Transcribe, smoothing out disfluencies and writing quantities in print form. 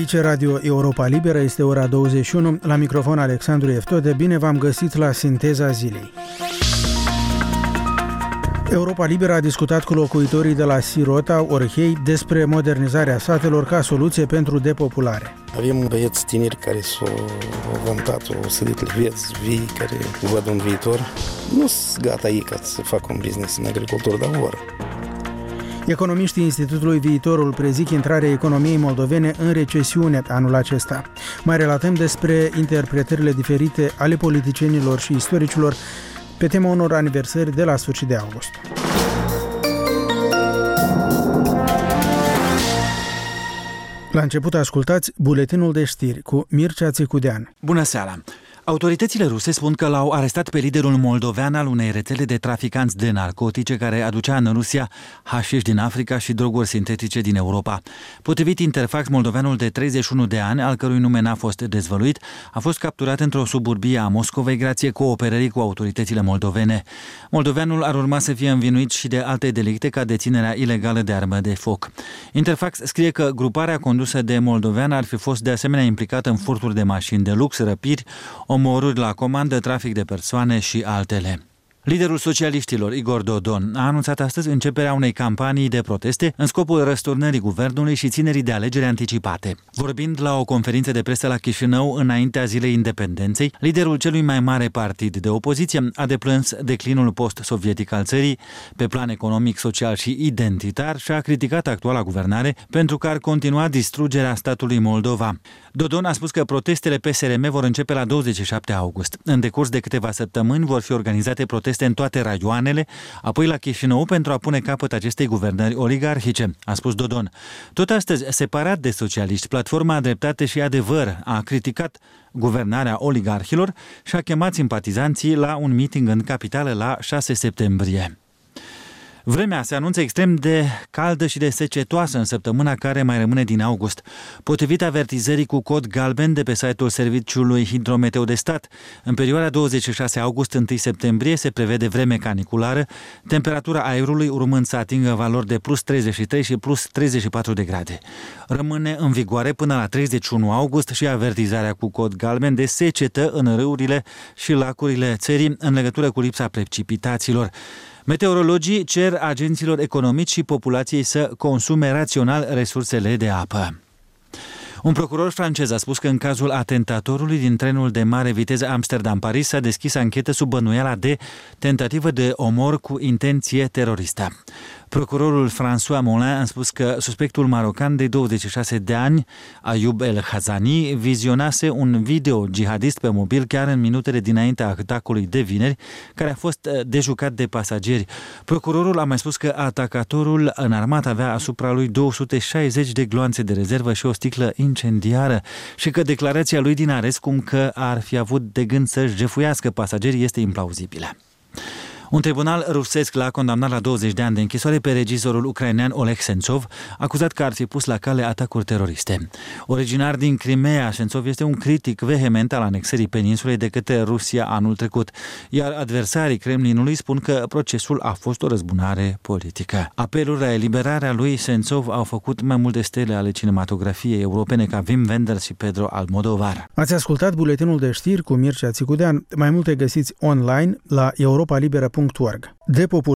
Aici Radio Europa Liberă, este ora 21, la microfon Alexandru Eftode, bine v-am găsit la Sinteza Zilei. Europa Liberă a discutat cu locuitorii de la Sirota, Orhei, despre modernizarea satelor ca soluție pentru depopulare. Avem băieți tineri care s-au vantat, au sădit vieți vii, care văd un viitor. Nu sunt gata ei ca să facă un business în agricultură, dar vor. Economiștii Institutului Viitorul prezic intrarea economiei moldovene în recesiune anul acesta. Mai relatăm despre interpretările diferite ale politicienilor și istoricilor pe tema unor aniversări de la sfârșit de august. La început ascultați buletinul de știri cu Mircea Țicudean. Bună seara! Autoritățile ruse spun că l-au arestat pe liderul moldovean al unei rețele de traficanți de narcotice care aducea în Rusia hașiș din Africa și droguri sintetice din Europa. Potrivit Interfax, moldoveanul de 31 de ani, al cărui nume n-a fost dezvăluit, a fost capturat într-o suburbie a Moscovei grație cooperării cu autoritățile moldovene. Moldoveanul ar urma să fie învinuit și de alte delicte ca deținerea ilegală de armă de foc. Interfax scrie că gruparea condusă de moldovean ar fi fost de asemenea implicată în furturi de mașini de lux, răpiri, omorâri la comandă, trafic de persoane și altele. Liderul socialiștilor, Igor Dodon, a anunțat astăzi începerea unei campanii de proteste în scopul răsturnării guvernului și ținerii de alegeri anticipate. Vorbind la o conferință de presă la Chișinău înaintea Zilei Independenței, liderul celui mai mare partid de opoziție a deplâns declinul post-sovietic al țării pe plan economic, social și identitar și a criticat actuala guvernare pentru că ar continua distrugerea statului Moldova. Dodon a spus că protestele PSRM vor începe la 27 august. În decurs de câteva săptămâni vor fi organizate proteste în toate raioanele, apoi la Chișinău pentru a pune capăt acestei guvernări oligarhice, a spus Dodon. Tot astăzi, separat de socialiști, Platforma Dreptate și Adevăr a criticat guvernarea oligarhilor și a chemat simpatizanții la un meeting în capitală la 6 septembrie. Vremea se anunță extrem de caldă și de secetoasă în săptămâna care mai rămâne din august. Potrivit avertizării cu cod galben de pe site-ul Serviciului Hidrometeo de Stat, în perioada 26 august-1 septembrie se prevede vreme caniculară, temperatura aerului urmând să atingă valori de plus 33 și plus 34 de grade. Rămâne în vigoare până la 31 august și avertizarea cu cod galben de secetă în râurile și lacurile țării în legătură cu lipsa precipitațiilor. Meteorologii cer agenților economici și populației să consume rațional resursele de apă. Un procuror francez a spus că în cazul atentatorului din trenul de mare viteză Amsterdam-Paris s-a deschis anchetă sub bănuiala de tentativă de omor cu intenție teroristă. Procurorul François Molin a spus că suspectul marocan de 26 de ani, Ayoub El Hazani, vizionase un video jihadist pe mobil chiar în minutele dinaintea atacului de vineri, care a fost dejucat de pasageri. Procurorul a mai spus că atacatorul înarmat avea asupra lui 260 de gloanțe de rezervă și o sticlă incendiară și că declarația lui din arest cum că ar fi avut de gând să-și jefuiască pasagerii este implauzibilă. Un tribunal rusesc l-a condamnat la 20 de ani de închisoare pe regizorul ucrainean Oleg Sentsov, acuzat că ar fi pus la cale atacuri teroriste. Originar din Crimea, Sentsov este un critic vehement al anexării peninsulei de către Rusia anul trecut, iar adversarii Kremlinului spun că procesul a fost o răzbunare politică. Apeluri la eliberarea lui Sentsov au făcut mai multe stele ale cinematografiei europene ca Wim Wenders și Pedro Almodóvar. Ați ascultat buletinul de știri cu Mircea Țicudean. Mai multe găsiți online la europalibera.org.